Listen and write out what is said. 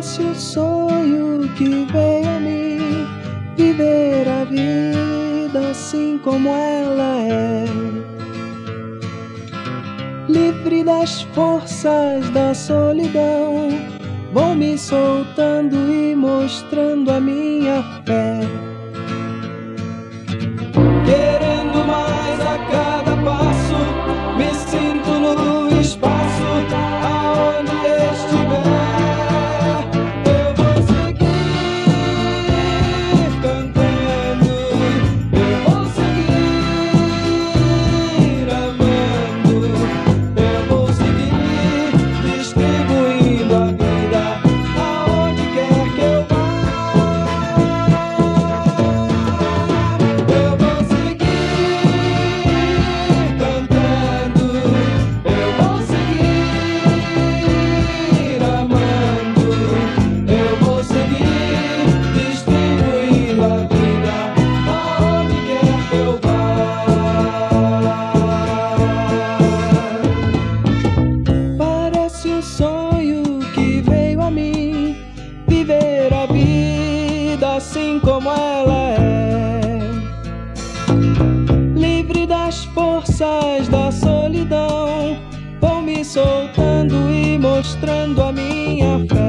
Parece o sonho que veio a mim, viver a vida assim como ela é, livre das forças da solidão. Vou me soltando e mostrando a minha fé, querendo mais a cada passo. Me sinto no espaço, aonde estiver. Eu vou seguir cantando, eu vou seguir amando, eu vou seguir distribuindo a vida aonde quer que eu vá. Eu vou seguir cantando, eu vou seguir amando, eu vou seguir distribuindo a vida aonde quer que eu vá. Parece um sonho que veio a mim, viver a vida assim como ela é, livre das forças da solidão. Vou me soltando e mostrando a minha fé,